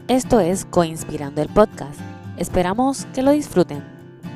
Esto es Coinspirando el Podcast. Esperamos que lo disfruten.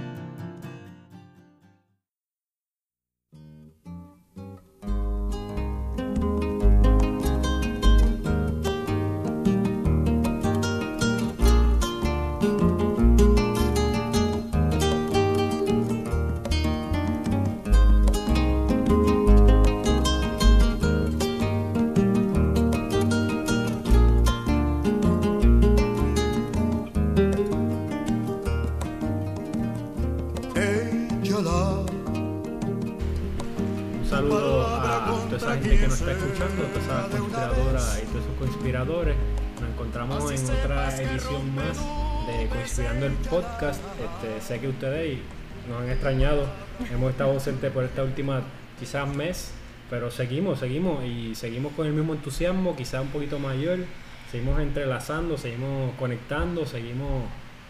Podcast. Sé que ustedes nos han extrañado, hemos estado ausentes por esta última quizás mes, pero seguimos con el mismo entusiasmo, quizás un poquito mayor, seguimos entrelazando, seguimos conectando, seguimos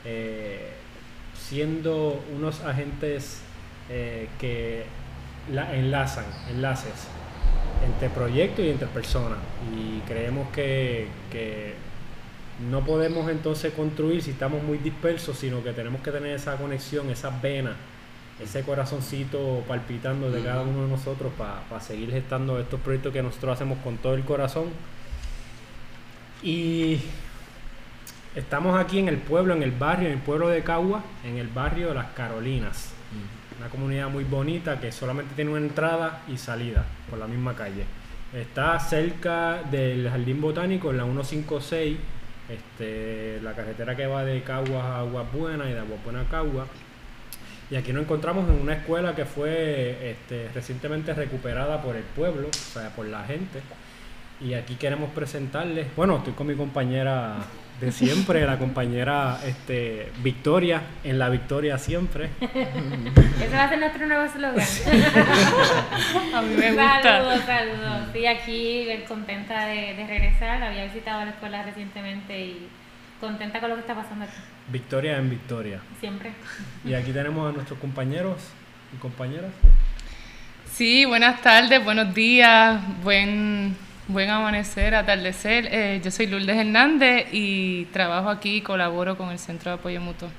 siendo unos agentes que enlaces entre proyectos y entre personas, y creemos que no podemos entonces construir si estamos muy dispersos, sino que tenemos que tener esa conexión, esas venas, ese corazoncito palpitando de cada uno de nosotros para seguir gestando estos proyectos que nosotros hacemos con todo el corazón. Y estamos aquí en el pueblo, en el pueblo de Cagua, en el barrio de Las Carolinas. Una comunidad muy bonita que solamente tiene una entrada y salida por la misma calle. Está cerca del Jardín Botánico, en la 156, la carretera que va de Caguas a Aguas Buenas y de Aguas Buenas a Caguas. Y aquí nos encontramos en una escuela que fue recientemente recuperada por el pueblo, o sea, por la gente. Y aquí queremos presentarles, estoy con mi compañera de siempre, la compañera Victoria, en la victoria siempre. Ese va a ser nuestro nuevo eslogan. A mí me gusta. Saludos. Sí, aquí contenta de regresar. Había visitado la escuela recientemente y contenta con lo que está pasando aquí. Victoria en victoria. Siempre. Y aquí tenemos a nuestros compañeros y compañeras. Sí, buenas tardes, buenos días, buen amanecer, atardecer. Yo soy Lourdes Hernández y trabajo aquí y colaboro con el Centro de Apoyo Mutuo.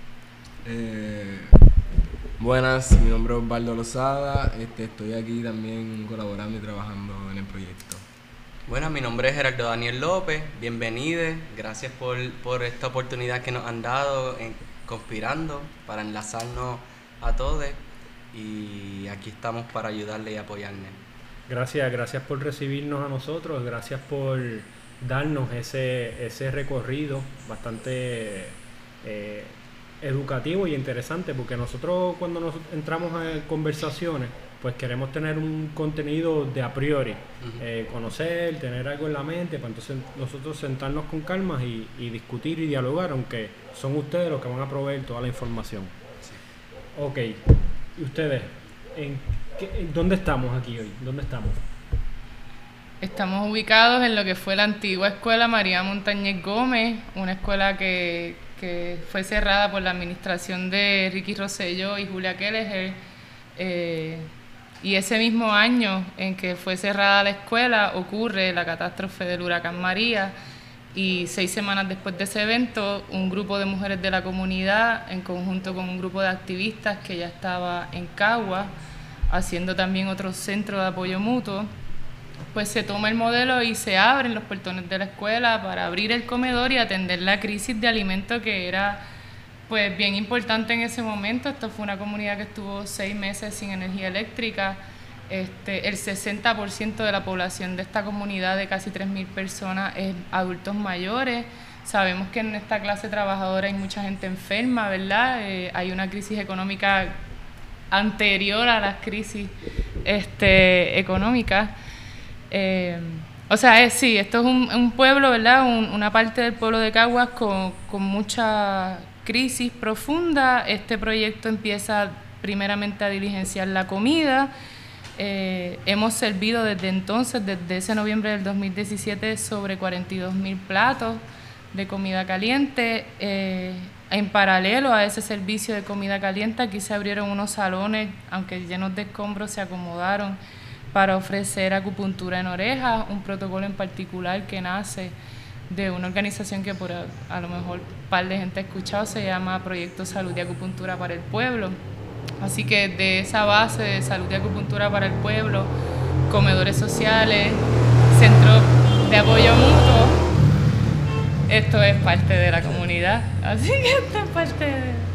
Buenas, mi nombre es Osvaldo Lozada, estoy aquí también colaborando y trabajando en el proyecto. Buenas, mi nombre es Gerardo Daniel López, bienvenidos, gracias por esta oportunidad que nos han dado en Conspirando para enlazarnos a todos, y aquí estamos para ayudarle y apoyarle. Gracias por recibirnos a nosotros, gracias por darnos ese recorrido bastante educativo y interesante, porque nosotros cuando nos entramos en conversaciones, pues queremos tener un contenido de a priori, conocer, tener algo en la mente, para entonces nosotros sentarnos con calma y discutir y dialogar, aunque son ustedes los que van a proveer toda la información. Sí. Ok, ¿y ustedes? ¿Dónde estamos aquí hoy? ¿Dónde estamos? Estamos ubicados en lo que fue la antigua escuela María Montañez Gómez, una escuela que fue cerrada por la administración de Ricky Rosselló y Julia Kelleher. Y ese mismo año en que fue cerrada la escuela ocurre la catástrofe del huracán María, y 6 semanas después de ese evento, un grupo de mujeres de la comunidad, en conjunto con un grupo de activistas que ya estaba en Caguas, haciendo también otro centro de apoyo mutuo, pues se toma el modelo y se abren los portones de la escuela para abrir el comedor y atender la crisis de alimentos que era pues bien importante en ese momento. Esto fue una comunidad que estuvo 6 meses sin energía eléctrica. El 60% de la población de esta comunidad, de casi 3.000 personas, es adultos mayores. Sabemos que en esta clase trabajadora hay mucha gente enferma, ¿verdad? Hay una crisis económica anterior a las crisis económicas. Sí, esto es un pueblo, ¿verdad? Una parte del pueblo de Caguas con mucha crisis profunda. Este proyecto empieza primeramente a diligenciar la comida. Hemos servido desde entonces, desde ese noviembre del 2017, sobre 42.000 platos de comida caliente. En paralelo a ese servicio de comida caliente, aquí se abrieron unos salones, aunque llenos de escombros, se acomodaron para ofrecer acupuntura en orejas, un protocolo en particular que nace de una organización que por a lo mejor un par de gente ha escuchado, se llama Proyecto Salud y Acupuntura para el Pueblo. Así que de esa base de salud y acupuntura para el pueblo, comedores sociales, centros de apoyo mutuo, esto es parte de la comunidad. Así que esto es parte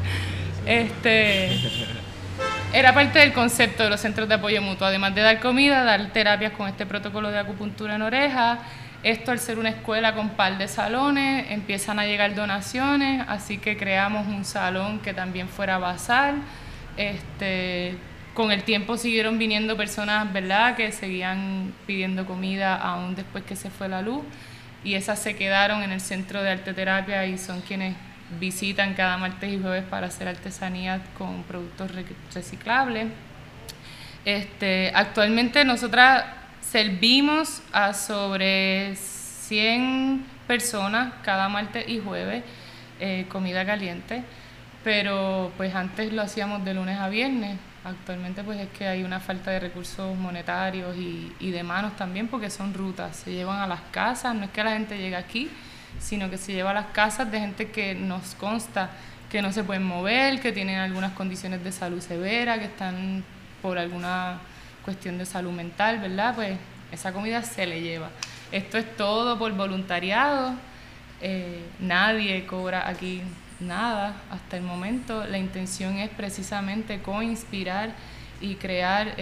de... Era parte del concepto de los centros de apoyo mutuo, además de dar comida, dar terapias con este protocolo de acupuntura en oreja. Esto, al ser una escuela con par de salones, empiezan a llegar donaciones, así que creamos un salón que también fuera basal. Con el tiempo siguieron viniendo personas, ¿verdad?, que seguían pidiendo comida aún después que se fue la luz, y esas se quedaron en el centro de arte terapia y son quienes visitan cada martes y jueves para hacer artesanía con productos reciclables. Actualmente nosotras servimos a sobre 100 personas cada martes y jueves comida caliente. Pero pues antes lo hacíamos de lunes a viernes. Actualmente pues es que hay una falta de recursos monetarios y de manos también, porque son rutas, se llevan a las casas, no es que la gente llegue aquí, sino que se lleva a las casas de gente que nos consta que no se pueden mover, que tienen algunas condiciones de salud severa, que están por alguna cuestión de salud mental, ¿verdad? Pues esa comida se le lleva. Esto es todo por voluntariado, nadie cobra aquí nada hasta el momento. La intención es precisamente co-inspirar y crear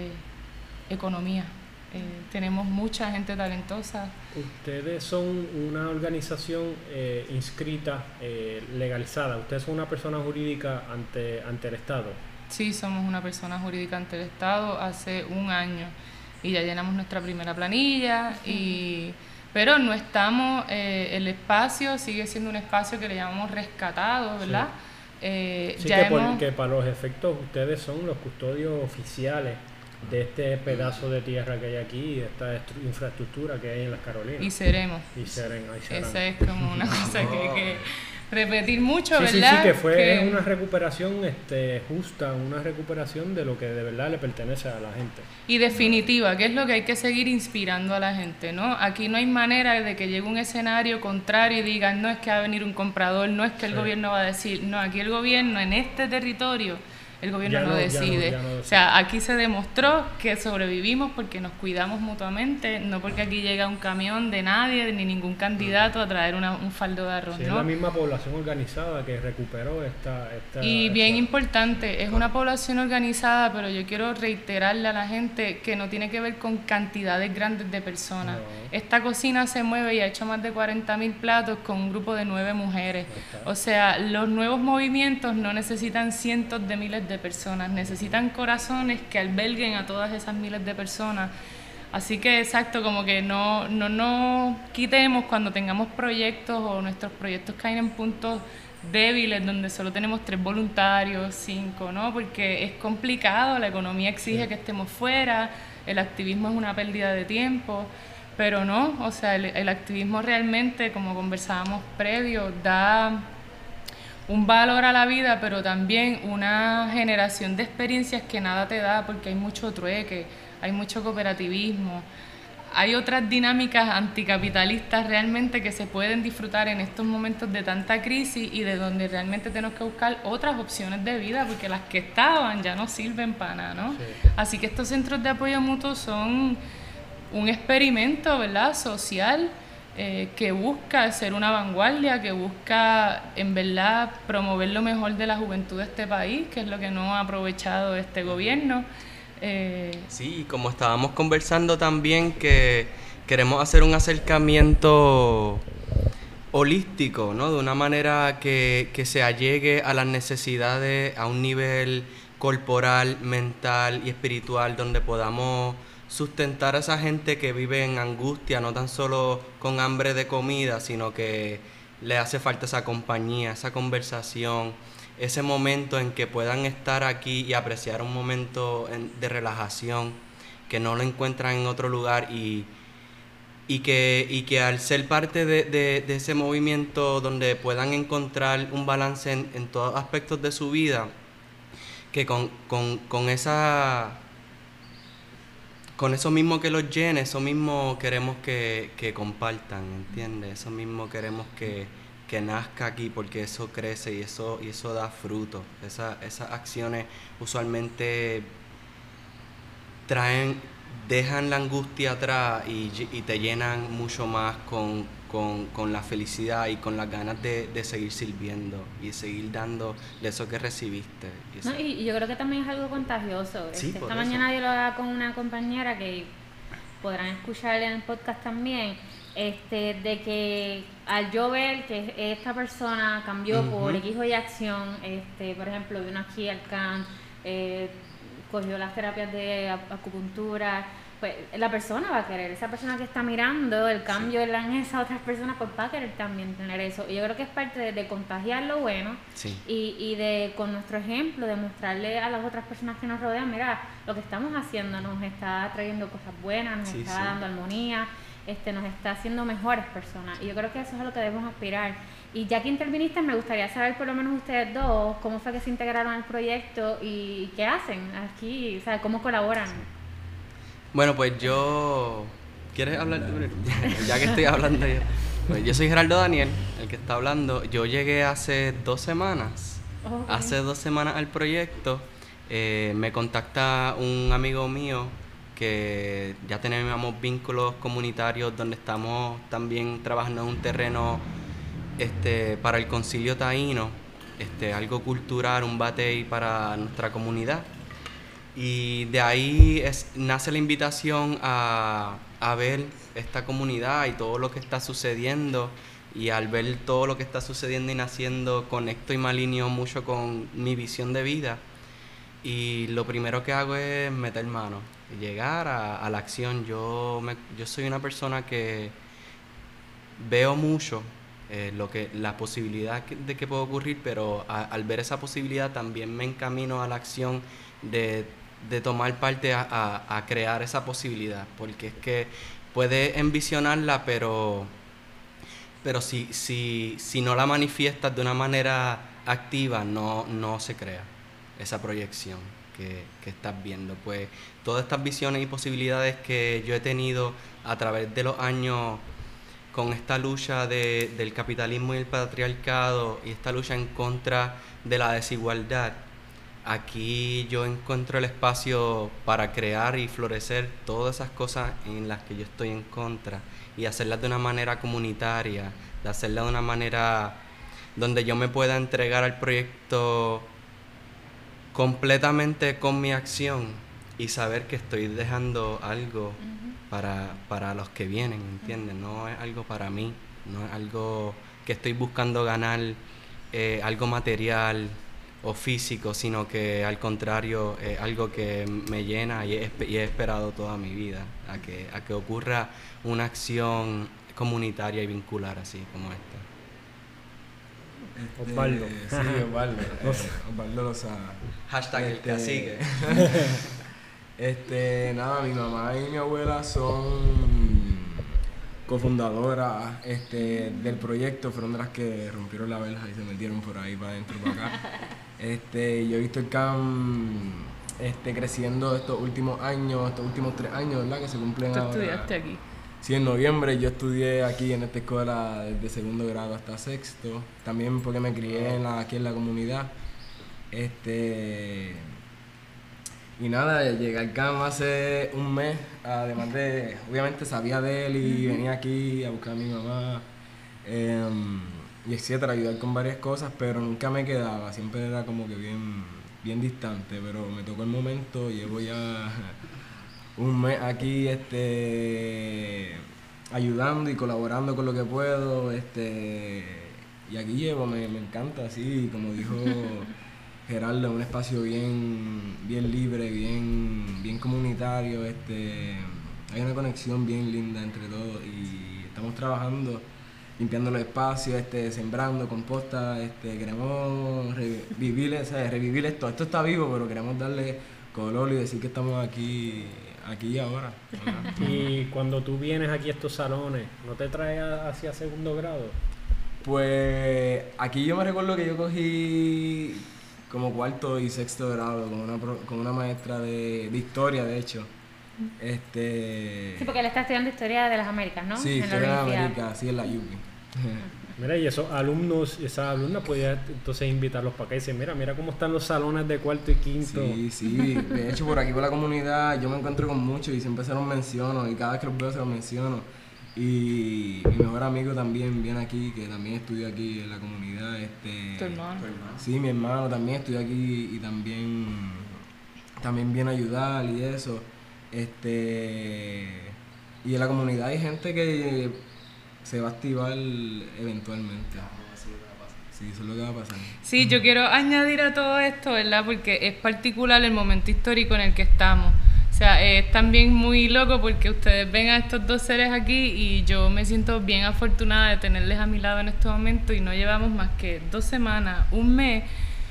economía. Tenemos mucha gente talentosa. Ustedes son una organización inscrita, legalizada. Ustedes son una persona jurídica ante el Estado. Sí, somos una persona jurídica ante el Estado hace un año y ya llenamos nuestra primera planilla pero no estamos, el espacio sigue siendo un espacio que le llamamos rescatado, ¿verdad? Sí, ya que para los efectos ustedes son los custodios oficiales de este pedazo de tierra que hay aquí, de esta infraestructura que hay en las Carolinas. Y seremos. Serán. Esa es como una cosa que hay que repetir mucho, sí, ¿verdad? Sí, que fue una recuperación justa, una recuperación de lo que de verdad le pertenece a la gente. Y definitiva, que es lo que hay que seguir inspirando a la gente, ¿no? Aquí no hay manera de que llegue un escenario contrario y digan, no es que va a venir un comprador, no es que el gobierno va a decir, no, aquí el gobierno en este territorio, el gobierno no decide. Ya no decide. O sea, aquí se demostró que sobrevivimos porque nos cuidamos mutuamente, no porque aquí llega un camión de nadie, ni ningún candidato a traer un faldo de arroz, sí, ¿no? Es la misma población organizada que recuperó esta y bien importante, es una población organizada, pero yo quiero reiterarle a la gente que no tiene que ver con cantidades grandes de personas. No. Esta cocina se mueve y ha hecho más de 40,000 platos con un grupo de 9 mujeres. O sea, los nuevos movimientos no necesitan cientos de miles de personas, necesitan corazones que alberguen a todas esas miles de personas. Así que exacto, como que no nos quitemos cuando tengamos proyectos o nuestros proyectos caen en puntos débiles donde solo tenemos 3 voluntarios, 5, ¿no? Porque es complicado, la economía exige que estemos fuera, el activismo es una pérdida de tiempo, pero no, o sea, el activismo realmente, como conversábamos previo, da un valor a la vida, pero también una generación de experiencias que nada te da, porque hay mucho trueque, hay mucho cooperativismo, hay otras dinámicas anticapitalistas realmente que se pueden disfrutar en estos momentos de tanta crisis y de donde realmente tenemos que buscar otras opciones de vida, porque las que estaban ya no sirven para nada, ¿no? Sí. Así que estos centros de apoyo mutuo son un experimento, ¿verdad?, social, que busca ser una vanguardia, que busca en verdad promover lo mejor de la juventud de este país, que es lo que no ha aprovechado este gobierno. Sí, como estábamos conversando también, que queremos hacer un acercamiento holístico, ¿no? De una manera que se allegue a las necesidades a un nivel corporal, mental y espiritual, donde podamos sustentar a esa gente que vive en angustia, no tan solo con hambre de comida, sino que le hace falta esa compañía, esa conversación, ese momento en que puedan estar aquí y apreciar un momento de relajación que no lo encuentran en otro lugar y que al ser parte de ese movimiento donde puedan encontrar un balance en todos aspectos de su vida, que con con eso mismo que los llene, eso mismo queremos que compartan, ¿entiendes? Eso mismo queremos que nazca aquí, porque eso crece y eso da fruto. Esas acciones usualmente dejan la angustia atrás y te llenan mucho más con la felicidad y con las ganas de seguir sirviendo y seguir dando de eso que recibiste. No, y yo creo que también es algo contagioso. Sí, Esta mañana yo lo hablaba con una compañera que podrán escuchar en el podcast también, de que al yo ver que esta persona cambió por X o Y acción, por ejemplo, vino aquí al CAN, cogió las terapias de acupuntura, pues la persona va a querer, esa persona que está mirando el cambio en esas otras personas, pues va a querer también tener eso. Y yo creo que es parte de contagiar lo bueno y de, con nuestro ejemplo, de mostrarle a las otras personas que nos rodean, mira, lo que estamos haciendo nos está trayendo cosas buenas, nos está dando armonía, nos está haciendo mejores personas. Y yo creo que eso es a lo que debemos aspirar. Y ya que interviniste, me gustaría saber por lo menos ustedes dos, cómo fue que se integraron al proyecto y qué hacen aquí, o sea, cómo colaboran. Bueno, pues yo... ¿Quieres hablar tú primero? Ya que estoy hablando yo. Pues yo soy Gerardo Daniel, el que está hablando. Yo llegué hace 2 semanas. Okay. Hace 2 semanas al proyecto. Me contacta un amigo mío que ya tenemos vínculos comunitarios donde estamos también trabajando en un terreno para el concilio taíno, algo cultural, un batey para nuestra comunidad. Y de ahí nace la invitación a ver esta comunidad y todo lo que está sucediendo. Y al ver todo lo que está sucediendo y naciendo, conecto y me alineo mucho con mi visión de vida. Y lo primero que hago es meter mano, llegar a la acción. Yo soy una persona que veo mucho la posibilidad de que puede ocurrir, pero al ver esa posibilidad también me encamino a la acción de tomar parte a crear esa posibilidad, porque es que puedes envisionarla, pero si no la manifiestas de una manera activa, no se crea esa proyección que estás viendo. Pues todas estas visiones y posibilidades que yo he tenido a través de los años con esta lucha del capitalismo y el patriarcado y esta lucha en contra de la desigualdad, aquí yo encuentro el espacio para crear y florecer todas esas cosas en las que yo estoy en contra y hacerlas de una manera comunitaria, de hacerlas de una manera donde yo me pueda entregar al proyecto completamente con mi acción y saber que estoy dejando algo para los que vienen, ¿entiendes? No es algo para mí, no es algo que estoy buscando ganar algo material o físico, sino que al contrario es algo que me llena y he esperado toda mi vida a que ocurra una acción comunitaria y vincular así como esta. Osvaldo. Sí, Osvaldo. Osvaldo Lozada. Hashtag el cacique. Nada, mi mamá y mi abuela son cofundadoras del proyecto, fueron de las que rompieron la verja y se metieron por ahí para adentro, para acá. Yo he visto el CAM creciendo estos últimos 3 años, ¿verdad? Que se cumplen ahora. ¿Tú estudiaste aquí? Sí, en noviembre yo estudié aquí en esta escuela desde 2º grado hasta 6º, también porque me crié aquí en la comunidad. Y nada, llegué al CAM hace un mes, además de, obviamente sabía de él y venía aquí a buscar a mi mamá, y etcétera, ayudar con varias cosas, pero nunca me quedaba, siempre era como que bien distante, pero me tocó el momento, llevo ya un mes aquí ayudando y colaborando con lo que puedo, y aquí llevo, me encanta, así como dijo Gerardo, un espacio bien libre, bien comunitario, hay una conexión bien linda entre todos y estamos trabajando, limpiando los espacios, sembrando composta, queremos revivir esto está vivo, pero queremos darle color y decir que estamos aquí y ahora. Y cuando tú vienes aquí a estos salones, ¿no te trae hacia 2º grado? Pues aquí yo me recuerdo que yo cogí como 4º y 6º grado con una maestra de historia, de hecho. Sí, porque él está estudiando Historia de las Américas, ¿no? Sí, en la Historia de las universidad. Américas, sí, en la UPI. Mira, y esos alumnos y esas alumnas podías entonces invitarlos para acá y decir, mira cómo están los salones de cuarto y quinto. Sí, de hecho por aquí por la comunidad yo me encuentro con muchos y siempre se los menciono y cada vez que los veo se los menciono. Y mi mejor amigo también viene aquí, que también estudia aquí en la comunidad. Tu hermano. Sí, mi hermano también estudia aquí y también viene a ayudar y eso. Y en la comunidad hay gente que se va a activar eventualmente. Sí, eso es lo que va a pasar. Sí, yo quiero añadir a todo esto, ¿verdad? Porque es particular el momento histórico en el que estamos. O sea, es también muy loco porque ustedes ven a estos dos seres aquí y yo me siento bien afortunada de tenerles a mi lado en este momento y no llevamos más que 2 semanas, un mes.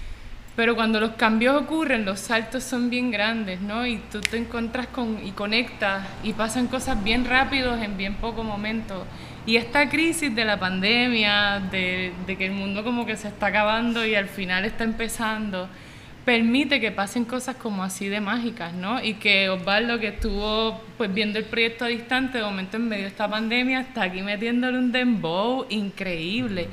Pero cuando los cambios ocurren, los saltos son bien grandes, ¿no? Y tú te encuentras y conectas y pasan cosas bien rápidos en bien poco momento. Y esta crisis de la pandemia, de que el mundo como que se está acabando y al final está empezando, permite que pasen cosas como así de mágicas, ¿no? Y que Osvaldo, que estuvo pues viendo el proyecto a distante, de momento en medio de esta pandemia, está aquí metiéndole un dembow increíble.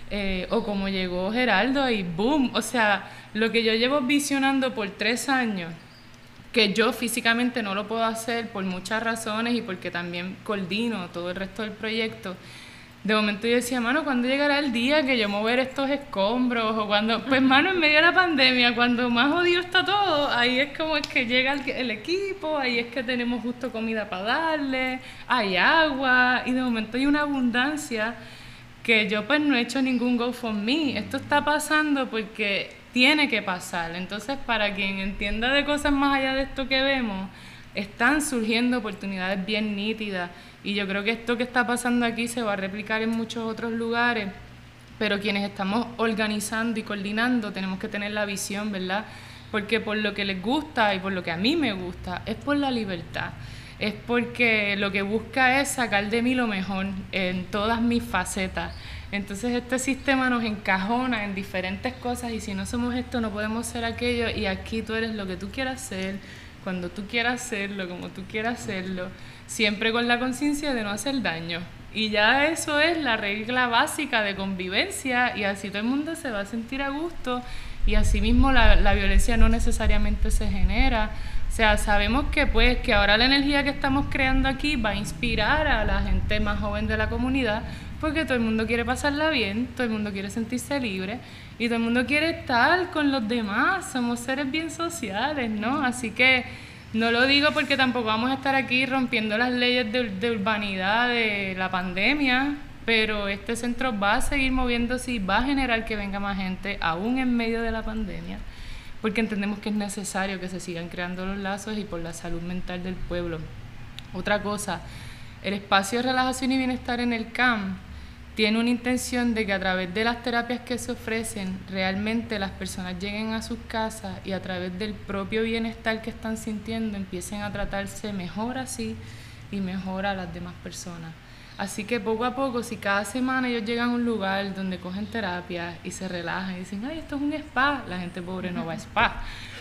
O como llegó Geraldo y boom, o sea, lo que yo llevo visionando por 3 años, que yo físicamente no lo puedo hacer por muchas razones y porque también coordino todo el resto del proyecto. De momento yo decía, mano, ¿cuándo llegará el día que yo mover estos escombros? O cuando, pues mano, en medio de la pandemia, cuando más odio está todo, ahí es como es que llega el equipo, ahí es que tenemos justo comida para darle, hay agua, y de momento hay una abundancia que yo pues no he hecho ningún GoFundMe. Esto está pasando porque tiene que pasar. Entonces, para quien entienda de cosas más allá de esto que vemos, están surgiendo oportunidades bien nítidas. Y yo creo que esto que está pasando aquí se va a replicar en muchos otros lugares. Pero quienes estamos organizando y coordinando tenemos que tener la visión, ¿verdad? Porque por lo que les gusta y por lo que a mí me gusta, es por la libertad. Es porque lo que busca es sacar de mí lo mejor en todas mis facetas. Entonces este sistema nos encajona en diferentes cosas y si no somos esto no podemos ser aquello y aquí tú eres lo que tú quieras ser, cuando tú quieras hacerlo, como tú quieras hacerlo, siempre con la conciencia de no hacer daño. Y ya eso es la regla básica de convivencia y así todo el mundo se va a sentir a gusto y así mismo la violencia no necesariamente se genera. O sea, sabemos que pues que ahora la energía que estamos creando aquí va a inspirar a la gente más joven de la comunidad porque todo el mundo quiere pasarla bien, todo el mundo quiere sentirse libre y todo el mundo quiere estar con los demás, somos seres bien sociales, ¿no? Así que no lo digo porque tampoco vamos a estar aquí rompiendo las leyes de urbanidad de la pandemia, pero este centro va a seguir moviéndose y va a generar que venga más gente aún en medio de la pandemia. Porque entendemos que es necesario que se sigan creando los lazos y por la salud mental del pueblo. Otra cosa, el espacio de relajación y bienestar en el CAM tiene una intención de que a través de las terapias que se ofrecen, realmente las personas lleguen a sus casas y a través del propio bienestar que están sintiendo empiecen a tratarse mejor así y mejor a las demás personas. Así que poco a poco, si cada semana ellos llegan a un lugar donde cogen terapia y se relajan y dicen, ay, esto es un spa, la gente pobre no va a spa,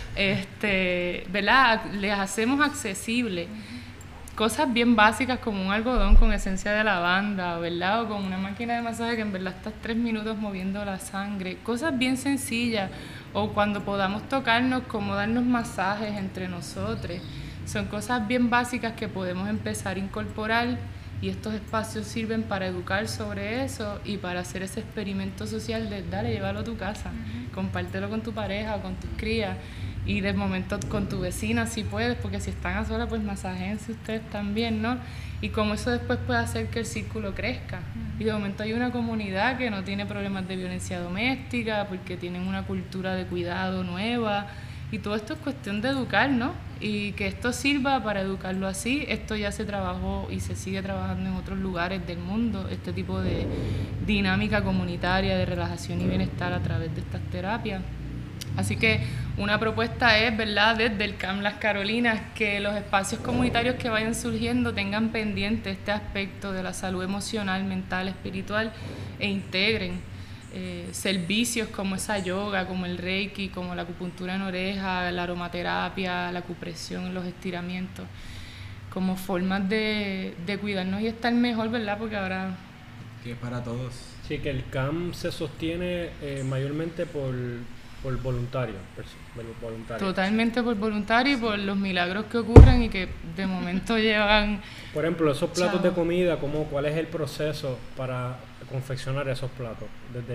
¿verdad? Les hacemos accesible cosas bien básicas como un algodón con esencia de lavanda, ¿verdad? O con una máquina de masaje que en verdad estás 3 minutos moviendo la sangre, cosas bien sencillas, o cuando podamos tocarnos, como darnos masajes entre nosotros, son cosas bien básicas que podemos empezar a incorporar. Y estos espacios sirven para educar sobre eso y para hacer ese experimento social de, dale, llévalo a tu casa, compártelo con tu pareja o con tus crías y de momento con tu vecina si puedes, porque si están a solas, pues masajense ustedes también, ¿no? Y como eso después puede hacer que el círculo crezca. Y de momento hay una comunidad que no tiene problemas de violencia doméstica porque tienen una cultura de cuidado nueva. Y todo esto es cuestión de educar, ¿no? Y que esto sirva para educarlo así. Esto ya se trabajó y se sigue trabajando en otros lugares del mundo, este tipo de dinámica comunitaria de relajación y bienestar a través de estas terapias. Así que una propuesta es, ¿verdad?, desde el CAM Las Carolinas, que los espacios comunitarios que vayan surgiendo tengan pendiente este aspecto de la salud emocional, mental, espiritual e integren servicios como esa yoga, como el reiki, como la acupuntura en oreja, la aromaterapia, la acupresión, los estiramientos. como formas de cuidarnos y estar mejor, ¿verdad? Porque ahora... Que es para todos. Sí, que el CAM se sostiene mayormente por voluntarios. Totalmente por voluntarios y por los milagros que ocurren y que de momento llevan... Por ejemplo, esos platos de comida, ¿cuál es el proceso para confeccionar esos platos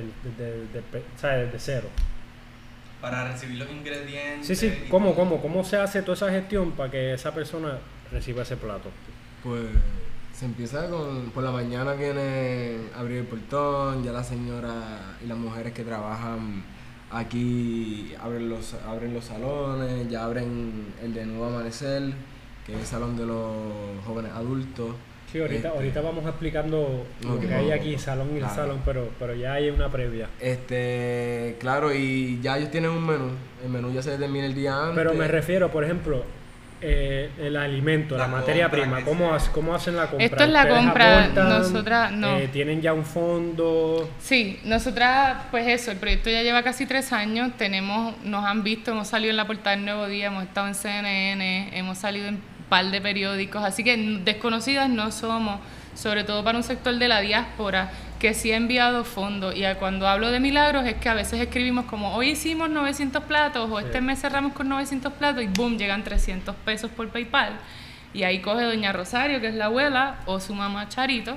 desde cero? Para recibir los ingredientes. Sí, ¿cómo se hace toda esa gestión para que esa persona reciba ese plato? Pues se empieza por la mañana viene a abrir el portón, ya la señora y las mujeres que trabajan aquí abren los salones, ya abren el de Nuevo Amanecer, que es el salón de los jóvenes adultos. Sí, ahorita vamos explicando lo que hay aquí, salón y el salón, pero ya hay una previa. Claro, y ya ellos tienen un menú, el menú ya se determina el día antes. Pero me refiero, por ejemplo, el alimento, la materia prima, ¿cómo hacen la compra? Esto es la compra, aportan, nosotras no. ¿Tienen ya un fondo? Sí, nosotras, pues eso, el proyecto ya lleva casi 3 años, nos han visto, hemos salido en la portada del Nuevo Día, hemos estado en CNN, hemos salido en un par de periódicos, así que desconocidas no somos, sobre todo para un sector de la diáspora que sí ha enviado fondos. Y cuando hablo de milagros es que a veces escribimos como hoy hicimos 900 platos o este mes cerramos con 900 platos y boom, llegan 300 pesos por PayPal. Y ahí coge doña Rosario, que es la abuela, o su mamá Charito,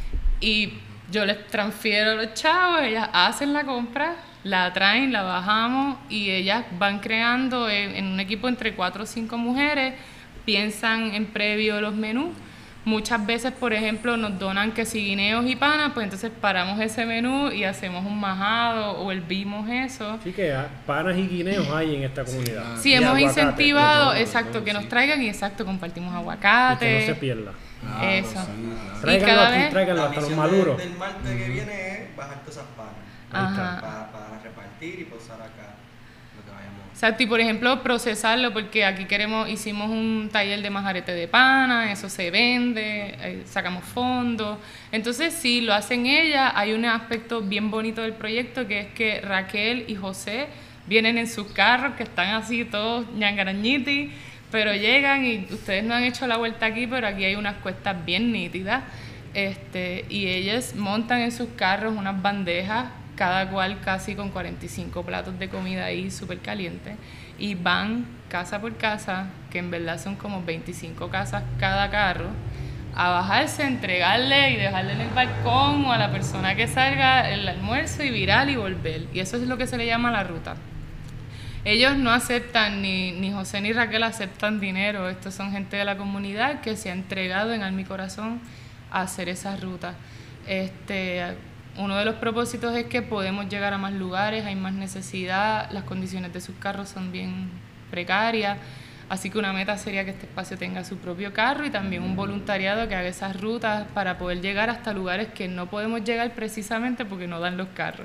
y yo les transfiero los chavos, ellas hacen la compra, la traen, la bajamos y ellas van creando en un equipo entre 4 o 5 mujeres, piensan en previo los menús. Muchas veces, por ejemplo, nos donan que si guineos y panas, pues entonces paramos ese menú y hacemos un majado o hervimos eso. Sí, que panas y guineos hay en esta comunidad. Sí, hemos aguacate, incentivado, exacto, que nos traigan y exacto, compartimos aguacate. Y que no se pierda. Eso. Sí, claro. Y cada vez... Tráiganlo hasta los maduros. Del martes que viene es bajar todas esas panas. Para repartir y posar acá lo que vayamos. Exacto, y por ejemplo procesarlo, porque aquí hicimos un taller de majarete de pana, eso se vende, sacamos fondos. Entonces sí, lo hacen ellas. Hay un aspecto bien bonito del proyecto que es que Raquel y José vienen en sus carros, que están así todos ñangarañiti, pero llegan y ustedes no han hecho la vuelta aquí, pero aquí hay unas cuestas bien nítidas, y ellas montan en sus carros unas bandejas, cada cual casi con 45 platos de comida ahí súper caliente, y van casa por casa, que en verdad son como 25 casas cada carro, a bajarse, entregarle y dejarle en el balcón o a la persona que salga el almuerzo y virar y volver. Y eso es lo que se le llama la ruta. Ellos no aceptan, ni José ni Raquel aceptan dinero. Estos son gente de la comunidad que se ha entregado en alma y corazón a hacer esa ruta. Uno de los propósitos es que podemos llegar a más lugares, hay más necesidad, las condiciones de sus carros son bien precarias, así que una meta sería que este espacio tenga su propio carro y también un voluntariado que haga esas rutas para poder llegar hasta lugares que no podemos llegar precisamente porque no dan los carros.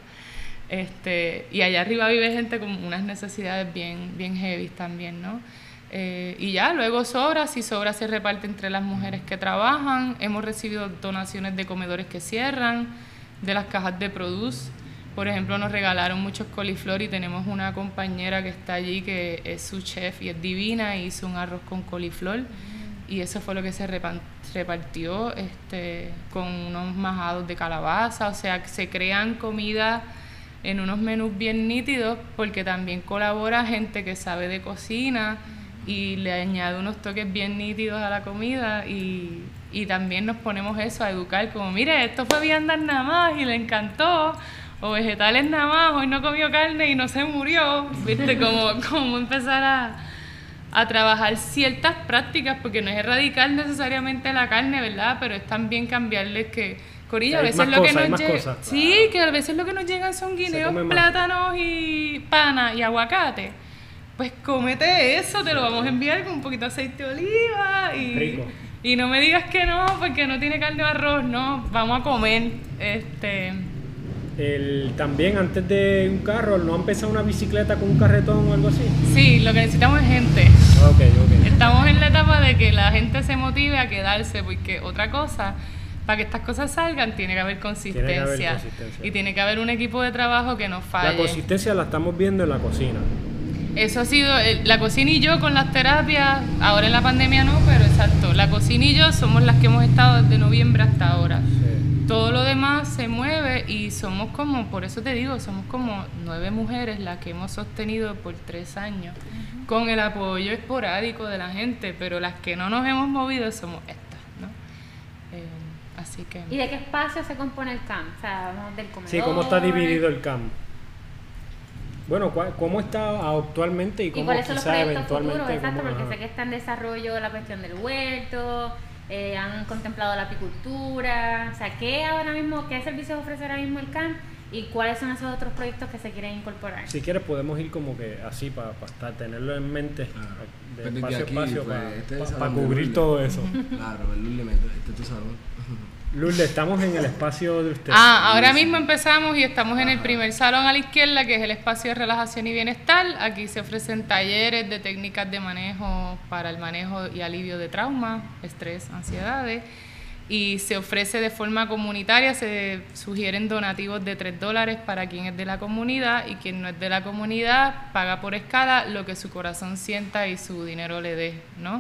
Y allá arriba vive gente con unas necesidades bien heavy también, ¿no? Y ya, luego si sobra se reparte entre las mujeres que trabajan. Hemos recibido donaciones de comedores que cierran, de las cajas de Produce. Por ejemplo, nos regalaron muchos coliflor y tenemos una compañera que está allí que es su chef y es divina, y hizo un arroz con coliflor y eso fue lo que se repartió con unos majados de calabaza. O sea, que se crean comidas en unos menús bien nítidos porque también colabora gente que sabe de cocina y le añade unos toques bien nítidos a la comida, y también nos ponemos eso a educar, como mire, esto fue viandas nada más y le encantó, o vegetales nada más, hoy no comió carne y no se murió, ¿viste? Como empezar a trabajar ciertas prácticas, porque no es erradicar necesariamente la carne, ¿verdad? Pero es también cambiarles que, corillo, a veces lo que nos llega, sí, que a veces lo que nos llegan son guineos, plátanos y pana y aguacate. Pues cómete eso, te lo vamos a enviar con un poquito de aceite de oliva y no me digas que no, porque no tiene carne o arroz, no, vamos a comer. También antes de un carro, ¿no han empezado una bicicleta con un carretón o algo así? Sí, lo que necesitamos es gente. Okay. Estamos en la etapa de que la gente se motive a quedarse, porque otra cosa, para que estas cosas salgan, tiene que haber consistencia. Y tiene que haber un equipo de trabajo que nos falle. La consistencia la estamos viendo en la cocina. Eso ha sido, la cocina y yo con las terapias, ahora en la pandemia no, pero exacto, la cocina y yo somos las que hemos estado desde noviembre hasta ahora. Sí. Todo lo demás se mueve y somos como, por eso te digo, somos como 9 mujeres las que hemos sostenido por 3 años, con el apoyo esporádico de la gente, pero las que no nos hemos movido somos estas, ¿no? Así que... ¿Y de qué espacio se compone el camp? O sea, vamos del comedor. Sí, ¿cómo está dividido el camp? Bueno, ¿cómo está actualmente y cómo cuáles son los quizá proyectos eventualmente? futuros? Exacto, cómo- porque ajá. sé que está en desarrollo la cuestión del huerto, han contemplado la apicultura, o sea, ¿qué servicios ofrece ahora mismo el camp y cuáles son esos otros proyectos que se quieren incorporar? Si quieres podemos ir como que así para tenerlo en mente, Claro. de Pues desde espacio a aquí, espacio, pues, para este es el salón de cubrir Lourdes. todo eso. Claro, el Lourdes, este es tu salón. Lourdes, estamos en el espacio de usted. Ahora mismo empezamos y estamos en el primer salón a la izquierda, que es el espacio de relajación y bienestar. Aquí se ofrecen talleres de técnicas de manejo para el manejo y alivio de trauma, estrés, ansiedades. Y se ofrece de forma comunitaria, se sugieren donativos de $3 para quien es de la comunidad, y quien no es de la comunidad paga por escala lo que su corazón sienta y su dinero le dé, ¿no?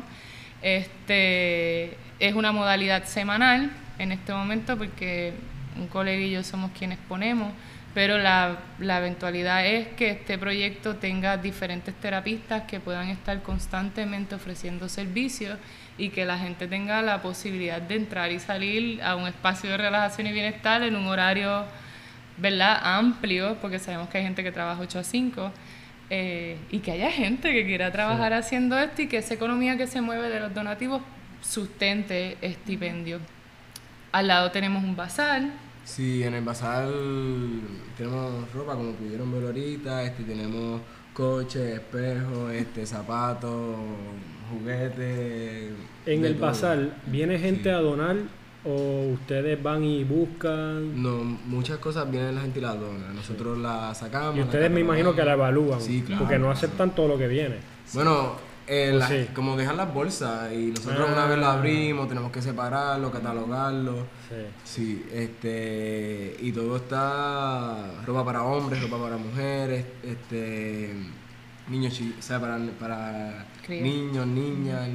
Es una modalidad semanal en este momento, porque un colega y yo somos quienes ponemos, pero la eventualidad es que este proyecto tenga diferentes terapistas que puedan estar constantemente ofreciendo servicios y que la gente tenga la posibilidad de entrar y salir a un espacio de relajación y bienestar en un horario, ¿verdad?, amplio, porque sabemos que hay gente que trabaja 8 a 5, y que haya gente que quiera trabajar haciendo esto, y que esa economía que se mueve de los donativos sustente estipendio. Al lado tenemos un bazar. Sí, en el bazar tenemos ropa, como pudieron ver ahorita, tenemos coches, espejos, zapatos, juguetes. En de el todo. bazar, ¿viene gente Sí. a donar o ustedes van y buscan? No, muchas cosas vienen la gente y las dona. Nosotros las sacamos. Y las ustedes me imagino que la evalúan, Sí, claro. porque no aceptan todo lo que viene. Bueno, Sí. como dejan las bolsas y nosotros Ah. una vez las abrimos, tenemos que separarlo, catalogarlo. Sí. Sí, y todo está ropa para hombres, ropa para mujeres, niños, o sea, para Cría. niños, niñas,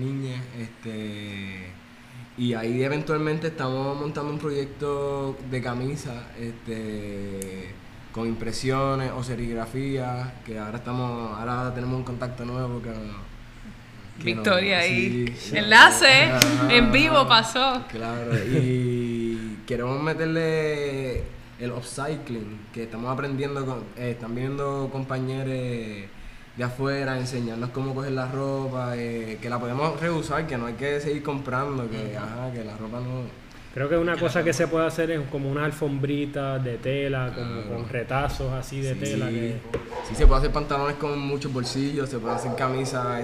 y ahí eventualmente estamos montando un proyecto de camisa, con impresiones o serigrafía, que ahora tenemos un contacto nuevo que Victoria ahí. sí, Enlace, ajá, en vivo ajá. pasó. Claro, y queremos meterle el upcycling, que estamos aprendiendo, están viniendo compañeros de afuera a enseñarnos cómo coger la ropa, que la podemos reusar, que no hay que seguir comprando, que la ropa no... Creo que una cosa que se puede hacer es como unas alfombritas de tela, como Claro. con retazos así de Sí, tela. Que... sí, se puede hacer pantalones con muchos bolsillos, se puede hacer camisas,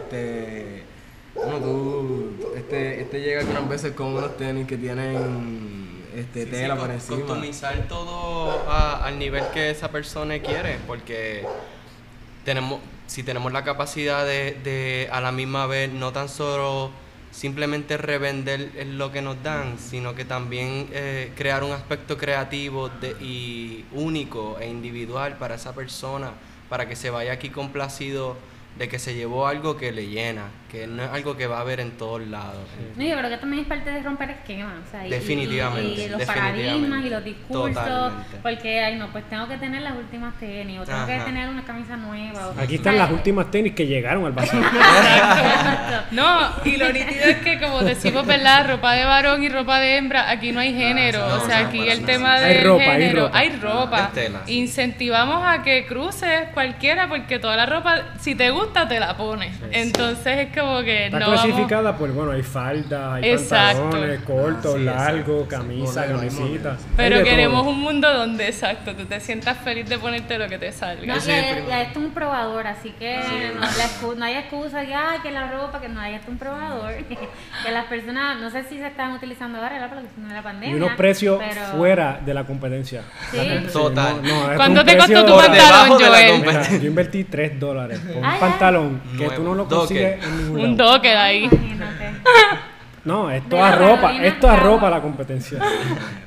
llega algunas veces con unos tenis que tienen tela por encima. Customizar todo al nivel que esa persona quiere, porque si tenemos la capacidad de a la misma vez no tan solo simplemente revender lo que nos dan, sino que también crear un aspecto creativo y único e individual para esa persona, para que se vaya aquí complacido de que se llevó algo que le llena, que no es algo que va a ver en todos lados. No, yo creo que también es parte de romper esquemas, o sea, Definitivamente, y los definitivamente. paradigmas y los discursos, Totalmente. porque pues tengo que tener las últimas tenis, o tengo que Ajá. tener una camisa nueva. Aquí están las últimas tenis que llegaron al bazar. No, y lo nítido es que, como decimos, ¿verdad?, ropa de varón y ropa de hembra, aquí no hay género. no, o sea, no, aquí para el nada. tema Hay del ropa, hay género, ropa. hay ropa. Es tela, sí. Incentivamos a que cruces cualquiera, porque toda la ropa, si te gusta, te la pones. Entonces es como que Está no vamos... clasificada, pues bueno, hay faldas, hay Exacto. pantalones cortos, Sí, largos, exacto. camisas, Modelo, hay camisetas. modelo, sí. Pero Hay de queremos todo. un mundo donde, exacto, tú te sientas feliz de ponerte lo que te salga. No, Yo soy el primero. ya esto es un probador, así que no hay excusa de que la ropa, que no hay, esto es un probador. Que las personas, no sé si se están utilizando ahora, ¿verdad?, por la cuestión de la pandemia. Y unos precios pero- fuera de la competencia. Sí. Total. es ¿Cuánto un te costó precio- tu por pantalón, debajo de la Joel? competencia. Mira, yo invertí $3 por un Ay, pantalón que Nuevo. tú no lo Docker. consigues en ningún Un lado. doque de ahí. Imagínate. No, es De toda la ropa, Carolina es toda Cagua. ropa la competencia.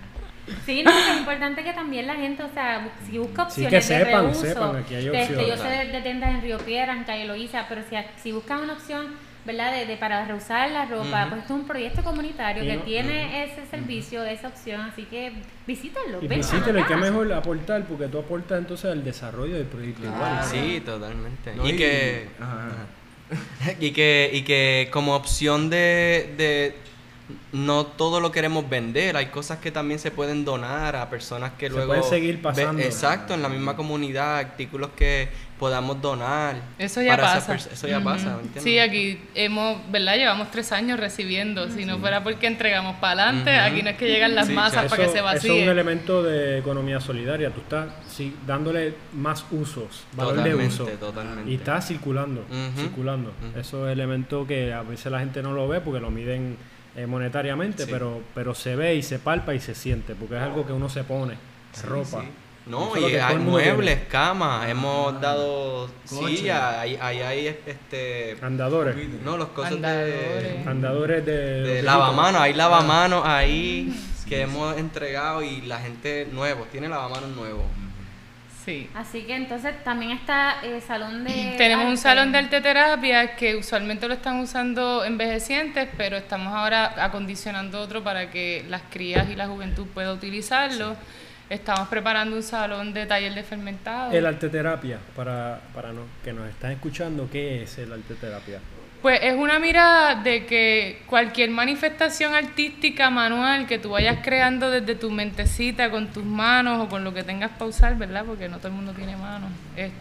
Sí, no, es importante que también la gente, o sea, si busca opciones que sepan, de reuso, sepan, aquí hay yo opciones. sé de tiendas en Río Piedras, en Calle Loíza, pero si buscan una opción, ¿verdad? para reusar la ropa, pues esto es un proyecto comunitario que tiene ese servicio, esa opción, así que visítenlo. Y visítelo, y qué mejor aportar, porque tú aportas entonces al desarrollo del proyecto igual. Sí, totalmente. No, y que y que como opción de no todo lo queremos vender, hay cosas que también se pueden donar a personas que Se luego pueden seguir pasando. exacto, en la misma comunidad, artículos que podamos donar. Eso ya para pasa. eso ya pasa, ¿me entiendes? Sí, aquí ¿verdad? Llevamos 3 años recibiendo. Si no fuera porque entregamos para adelante, aquí no es que llegan las Sí, masas para que se Eso es un vacíen. elemento de economía solidaria. Tú estás dándole más usos, valor de uso. Totalmente. Y está circulando, circulando. Eso es elemento que a veces la gente no lo ve porque lo miden monetariamente, Sí. pero se ve y se palpa y se siente, porque es algo que uno se pone, ropa. Sí. No, Eso es lo y que todo hay el mundo muebles, tiene. camas, hemos dado Coches. sillas, hay Andadores, no, los cosas Andadores. andadores de lavamanos, hay lavamanos ahí que hemos entregado y la gente nuevo, tiene lavamanos nuevos. Sí. Así que entonces también está el salón de Tenemos un arte. salón de arteterapia que usualmente lo están usando envejecientes, pero estamos ahora acondicionando otro para que las crías y la juventud puedan utilizarlo. Estamos preparando un salón de taller de fermentado. El arteterapia, para que nos están escuchando, ¿qué es el arteterapia? Pues es una mirada de que cualquier manifestación artística manual que tú vayas creando desde tu mentecita, con tus manos o con lo que tengas para usar, ¿verdad? Porque no todo el mundo tiene manos.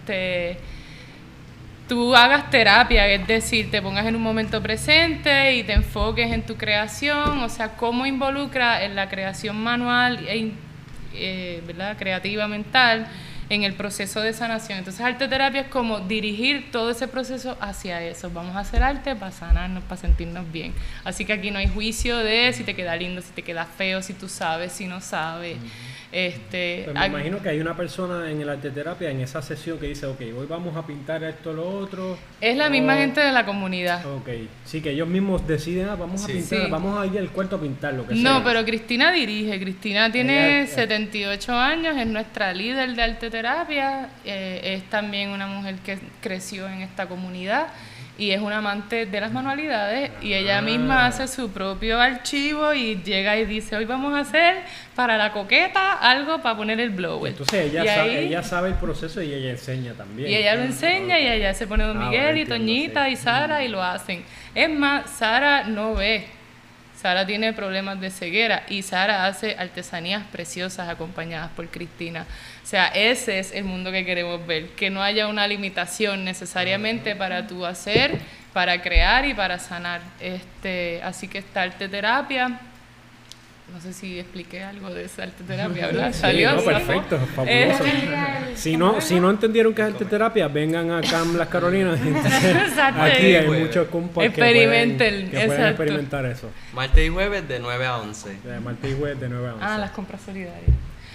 Tú hagas terapia, es decir, te pongas en un momento presente y te enfoques en tu creación, o sea, cómo involucra en la creación manual ¿verdad? Creativa, mental, en el proceso de sanación. Entonces, arteterapia es como dirigir todo ese proceso hacia eso. Vamos a hacer arte para sanarnos, para sentirnos bien. Así que aquí no hay juicio de si te queda lindo, si te queda feo, si tú sabes, si no sabes. Pues me imagino que hay una persona en el arteterapia en esa sesión que dice, ok, hoy vamos a pintar esto, lo otro. Es la misma gente de la comunidad. Ok, sí, que ellos mismos deciden, vamos a pintar, Sí. vamos a ir al cuarto a pintar, lo que sea. No, pero Cristina dirige. Cristina tiene Ella- 78 años, es nuestra líder de arteterapia, es también una mujer que creció en esta comunidad y es una amante de las manualidades y ella misma hace su propio archivo y llega y dice, hoy vamos a hacer para la coqueta algo para poner el blower. Entonces ella, Y sabe, ahí- ella sabe el proceso y ella enseña también. Y ella lo enseña y ella se pone Don Ah, Miguel ahora y entiendo, Toñita sí. y Sara y lo hacen. Es más, Sara no ve. Sara tiene problemas de ceguera y Sara hace artesanías preciosas acompañadas por Cristina. O sea, ese es el mundo que queremos ver, que no haya una limitación necesariamente para tú hacer, para crear y para sanar. Así que esta arteterapia, no sé si expliqué algo de esa arteterapia, ¿verdad? Sí, ¿Salió? no, ¿Sí? perfecto, fabuloso. Si no entendieron qué es arteterapia, vengan a CAM Las Carolinas. Exacto. Aquí hay Pueden. muchos compas Experimenten, que pueden exacto. experimentar eso. Martes y jueves de 9 a 11. De martes y jueves de 9 a 11. Las compras solidarias.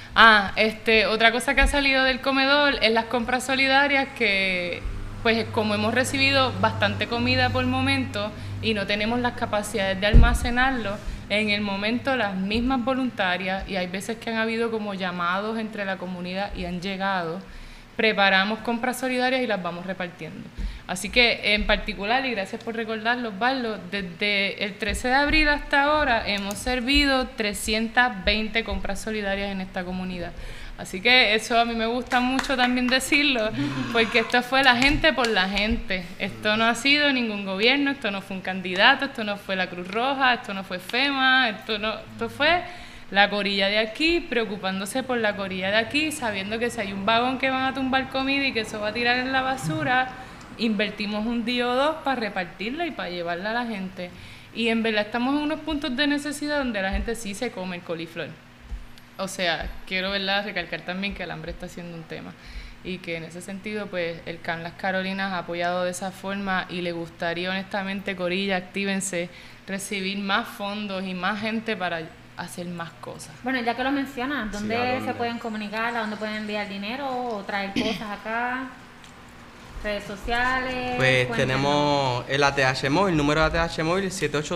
Otra cosa que ha salido del comedor es las compras solidarias que, pues como hemos recibido bastante comida por momento y no tenemos las capacidades de almacenarlo, en el momento las mismas voluntarias, y hay veces que han habido como llamados entre la comunidad y han llegado, preparamos compras solidarias y las vamos repartiendo. Así que en particular, y gracias por recordarlo, Osvaldo, desde el 13 de abril hasta ahora hemos servido 320 compras solidarias en esta comunidad. Así que eso a mí me gusta mucho también decirlo, porque esto fue la gente por la gente. Esto no ha sido ningún gobierno, esto no fue un candidato, esto no fue la Cruz Roja, esto no fue FEMA, esto fue la corilla de aquí, preocupándose por la corilla de aquí, sabiendo que si hay un vagón que van a tumbar comida y que eso va a tirar en la basura, invertimos un día o dos para repartirla y para llevarla a la gente. Y en verdad estamos en unos puntos de necesidad donde la gente sí se come el coliflor. O sea, quiero recalcar también que el hambre está siendo un tema y que en ese sentido pues el CAM Las Carolinas ha apoyado de esa forma y le gustaría honestamente, Corilla, actívense, recibir más fondos y más gente para hacer más cosas. Bueno, ya que lo mencionas, ¿dónde ¿a dónde? se pueden comunicar? ¿A dónde pueden enviar dinero o traer cosas acá? redes sociales. Pues cuéntenos. tenemos el ATH móvil, el número de ATH móvil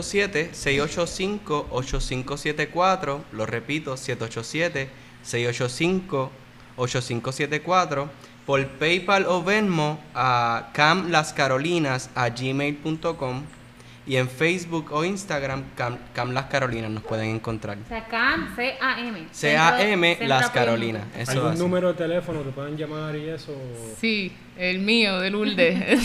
787-685-8574, lo repito, 787-685-8574, por PayPal o Venmo a camlascarolinas@gmail.com, y en Facebook o Instagram Cam Las Carolinas nos pueden encontrar. O sea, CAM, C-A-M. C-A-M Centro Las Apoyo Carolinas. Mutuo. Eso ¿Algún así. número de teléfono que puedan llamar y eso? Sí, el mío, de Lourdes,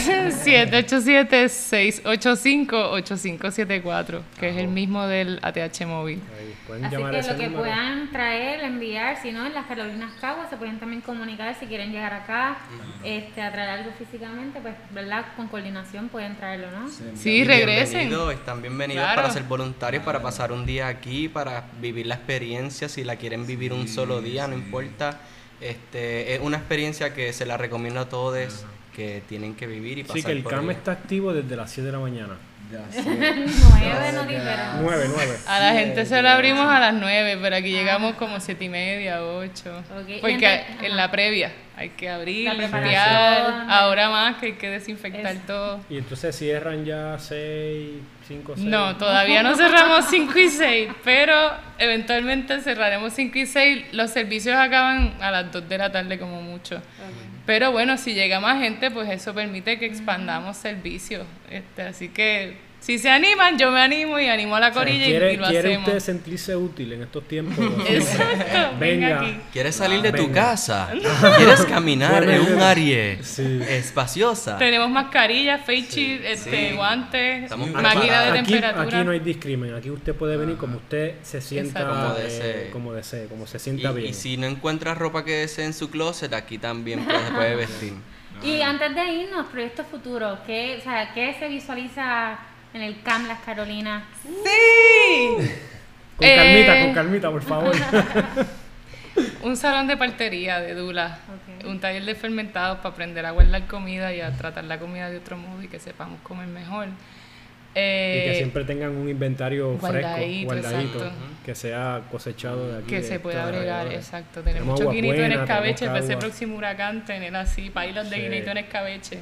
787-685-8574, que es el mismo del ATH móvil. Ahí, pueden Así llamar a que ese lo que número. puedan traer, enviar, si no, en las Carolinas Caguas se pueden también comunicar si quieren llegar acá, a traer algo físicamente, pues, ¿verdad? Con coordinación pueden traerlo, ¿no? Sí, Y regresen. están bienvenidos Claro. para ser voluntarios, para pasar un día aquí, para vivir la experiencia. Si la quieren vivir un solo día, no importa. Es una experiencia que se la recomiendo a todos que tienen que vivir y pasar Sí, que el por CAM ella. está activo desde las 7 de la mañana. Ya, sí. 9 no pero 9. A la gente se lo abrimos a las 9, pero aquí llegamos como 7:30, 8. Ok, y Porque entonces- en la previa hay que abrir, La limpiar. preparación. Ahora más que hay que desinfectar todo. Y entonces cierran ya 6, 5, 6. No, todavía no cerramos 5 y 6, pero eventualmente cerraremos 5 y 6. Los servicios acaban a las 2 de la tarde como mucho. Pero bueno, si llega más gente, pues eso permite que expandamos servicios. Así que si se animan, yo me animo y animo a la corilla y lo ¿Quiere hacemos. usted sentirse útil en estos tiempos? Exacto, venga aquí. ¿Quieres salir de tu Venga. casa? ¿Quieres caminar en un área Sí. espaciosa? Tenemos mascarillas, face shield, Sí. guantes, Estamos máquina de preparados. temperatura. Aquí no hay discrimen. Aquí usted puede venir como usted se sienta, Exacto. Como desee. como se sienta bien. Y si no encuentras ropa que desee en su closet, aquí también se puede vestir. Y antes de irnos, proyectos futuros, ¿qué se visualiza en el CAM Las Carolinas? ¡Sí! Con calmita, por favor. Un salón de partería de Dula, Ok. un taller de fermentados para aprender a guardar comida y a tratar la comida de otro modo y que sepamos comer mejor. Y que siempre tengan un inventario guardadito, fresco, guardadito, exacto. que sea cosechado de aquí. Que de se pueda estos bregar, alrededores. exacto. Tenemos Tenemos mucho agua guinito en buena, escabeche, tenemos para ese agua. próximo huracán, tener así pailas de Sí. guinito en escabeche.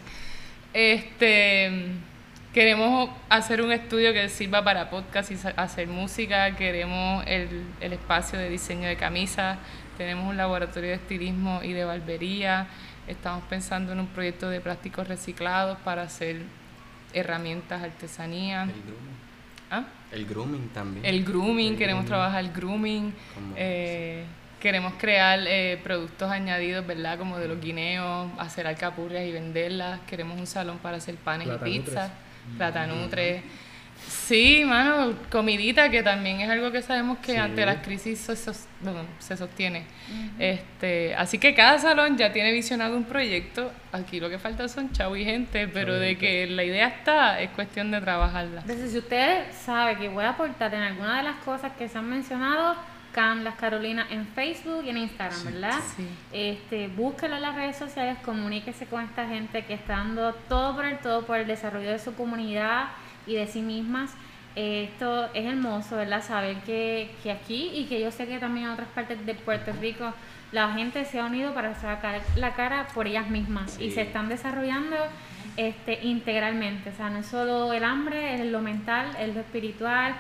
Queremos hacer un estudio que sirva para podcast y hacer música. Queremos el espacio de diseño de camisas. Tenemos un laboratorio de estilismo y de barbería. Estamos pensando en un proyecto de plásticos reciclados para hacer herramientas, artesanía. El grooming. ¿Ah? El grooming también. El grooming, queremos trabajar el grooming. Como- Queremos crear productos añadidos, ¿verdad? Como de los guineos, hacer alcapurrias y venderlas. Queremos un salón para hacer panes Platanutres. y pizzas. Platanutres. Sí, mano, comidita, que también es algo que sabemos que Sí. ante las crisis se sostiene. Así que cada salón ya tiene visionado un proyecto. Aquí lo que falta son chavo y gente, pero de que la idea está, es cuestión de trabajarla. Entonces, si usted sabe que puede aportar en alguna de las cosas que se han mencionado, CAM Las Carolinas en Facebook y en Instagram, ¿verdad? Sí. Búsquelo en las redes sociales, comuníquese con esta gente que está dando todo por el desarrollo de su comunidad y de sí mismas. Esto es hermoso, ¿verdad? Saber que aquí y que yo sé que también en otras partes de Puerto Rico la gente se ha unido para sacar la cara por ellas mismas y Sí. se están desarrollando integralmente. O sea, no es solo el hambre, es lo mental, es lo espiritual,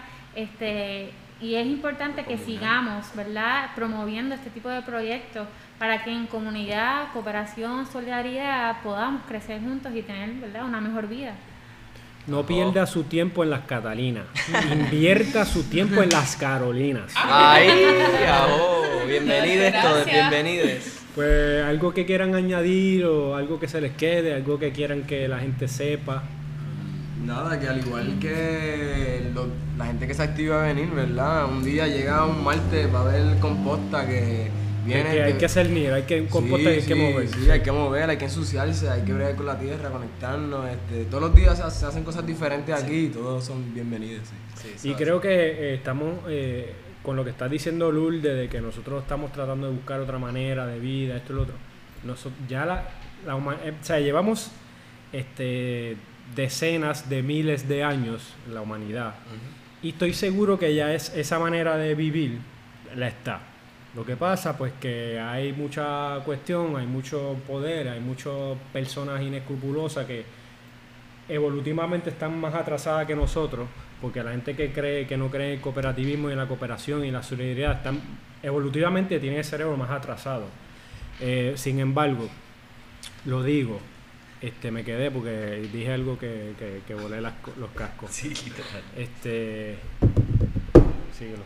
y es importante que sigamos, ¿verdad?, promoviendo este tipo de proyectos para que en comunidad, cooperación, solidaridad podamos crecer juntos y tener, ¿verdad?, una mejor vida. No pierda su tiempo en las Catalinas. Invierta su tiempo en las Carolinas. ¡Ay! ¡Ajo! Bienvenidos todos, Gracias. bienvenidos. Pues algo que quieran añadir o algo que se les quede, algo que quieran que la gente sepa. Nada, que al igual que la gente que se activa a venir, ¿verdad? Un día llega un martes para ver composta que viene. Que hay que hacer nido, hay que un composta que hay que mover. Sí, hay que mover, hay que ensuciarse, hay que bregar con la tierra, conectarnos. Todos los días se hacen cosas diferentes aquí y todos son bienvenidos. Sí. Y creo que estamos con lo que está diciendo Lourdes, de que nosotros estamos tratando de buscar otra manera de vida, esto y lo otro. Ya o sea, llevamos decenas de miles de años en la humanidad. Y estoy seguro que ya esa manera de vivir la está. Lo que pasa, pues, que hay mucha cuestión, hay mucho poder, hay muchas personas inescrupulosas que evolutivamente están más atrasadas que nosotros, porque la gente que no cree en el cooperativismo y en la cooperación y la solidaridad, están evolutivamente tienen el cerebro más atrasado. Sin embargo, lo digo, me quedé porque dije algo que volé los cascos. Sí, literal. Síguelo.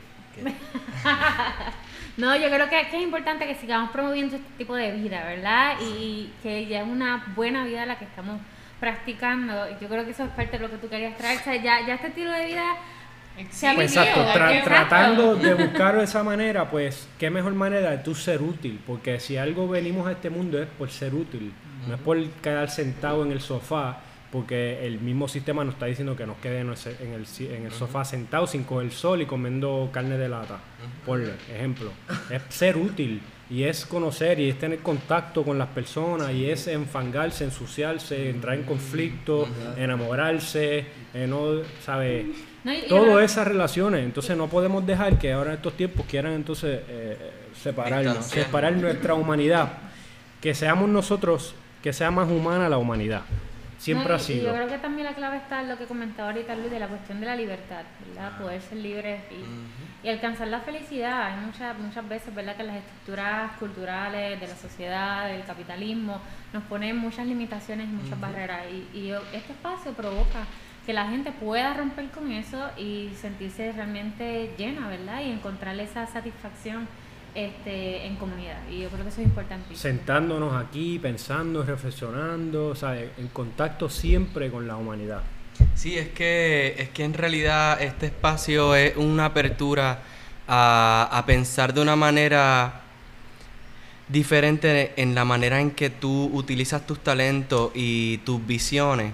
No, yo creo que es importante que sigamos promoviendo este tipo de vida, ¿verdad? Y que ya es una buena vida la que estamos practicando. Y yo creo que eso es parte de lo que tú querías traer. O sea, ya este estilo de vida se ha vivido. Exacto, tratando de buscar esa manera, pues, qué mejor manera de tú ser útil. Porque si algo venimos a este mundo es por ser útil, no es por quedar sentado en el sofá. Porque el mismo sistema nos está diciendo que nos quedemos en el sofá sentados sin coger sol y comiendo carne de lata, por ejemplo. Es ser útil y es conocer y es tener contacto con las personas y es enfangarse, ensuciarse, entrar en conflicto, enamorarse, ¿sabes? Todas esas relaciones. Entonces no podemos dejar que ahora en estos tiempos quieran entonces separarnos, separar nuestra humanidad. Que seamos nosotros, que sea más humana la humanidad. Siempre ha sido. Y yo creo que también la clave está en lo que comentaba ahorita Luis, de la cuestión de la libertad, ¿verdad? Poder ser libres y alcanzar la felicidad. Hay muchas veces, ¿verdad?, que las estructuras culturales de la sociedad, del capitalismo, nos ponen muchas limitaciones y muchas barreras. Y este espacio provoca que la gente pueda romper con eso y sentirse realmente llena, ¿verdad? Y encontrar esa satisfacción en comunidad, y yo creo que eso es importantísimo. Sentándonos aquí, pensando, reflexionando, ¿sabes? En contacto siempre con la humanidad. Sí, es que en realidad este espacio es una apertura a pensar de una manera diferente en la manera en que tú utilizas tus talentos y tus visiones.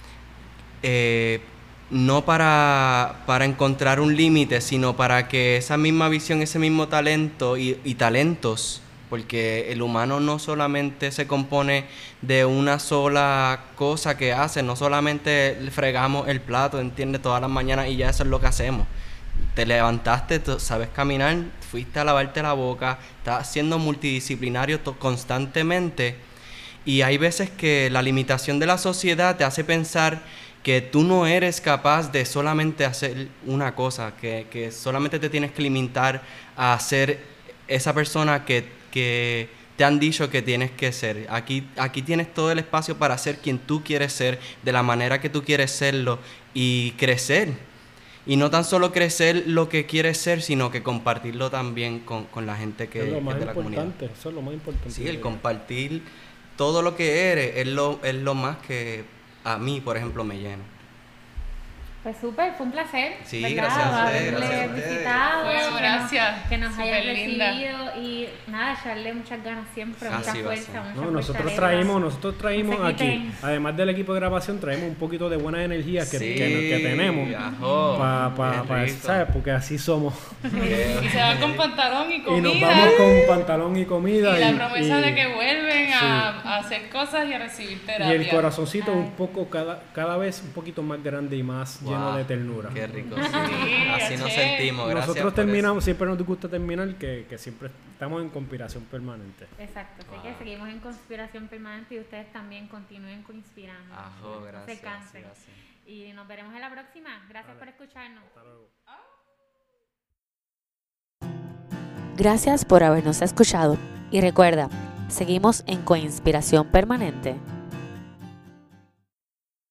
No para encontrar un límite, sino para que esa misma visión, ese mismo talento y talentos, porque el humano no solamente se compone de una sola cosa que hace, no solamente fregamos el plato, ¿entiendes?, todas las mañanas y ya eso es lo que hacemos. Te levantaste, sabes caminar, fuiste a lavarte la boca, estás siendo multidisciplinario constantemente, y hay veces que la limitación de la sociedad te hace pensar que tú no eres capaz de solamente hacer una cosa, que solamente te tienes que limitar a ser esa persona que te han dicho que tienes que ser. Aquí tienes todo el espacio para ser quien tú quieres ser, de la manera que tú quieres serlo, y crecer. Y no tan solo crecer lo que quieres ser, sino que compartirlo también con la gente que es de la comunidad. Eso es lo más importante. Sí, el compartir todo lo que eres es lo más que a mí, por ejemplo, me llena. Pues súper, fue un placer. Sí, ¿verdad? gracias a ustedes, Haberle gracias a ustedes. visitado, Bueno, gracias. que nos hayan Súper linda. recibido y nada, echarle muchas ganas siempre, mucha Así va a fuerza, ser. mucha No, nosotros fortaleza. traímos Se aquí, quiten. además del equipo de grabación, traemos un poquito de buenas energías que tenemos. Ajo, Para, qué rico. ¿sabes? Porque así somos. Y se van con pantalón y Y comida. nos vamos con pantalón y comida. Y la promesa y- de que vuelven sí. a hacer cosas y a recibir Y terapia. el corazoncito un poco, cada vez un poquito más grande y más Wow, lleno de ternura. Qué rico. Sí, Así nos che. sentimos. Gracias Nosotros por terminamos, siempre nos gusta terminar que siempre estamos en conspiración permanente. Exacto, así que seguimos en conspiración permanente y ustedes también continúen inspirando. Ajo, No gracias. se cansen. Gracias. Y nos veremos en la próxima. Gracias por escucharnos. Hasta luego. Gracias por habernos escuchado y recuerda, seguimos en Coinspiración Permanente.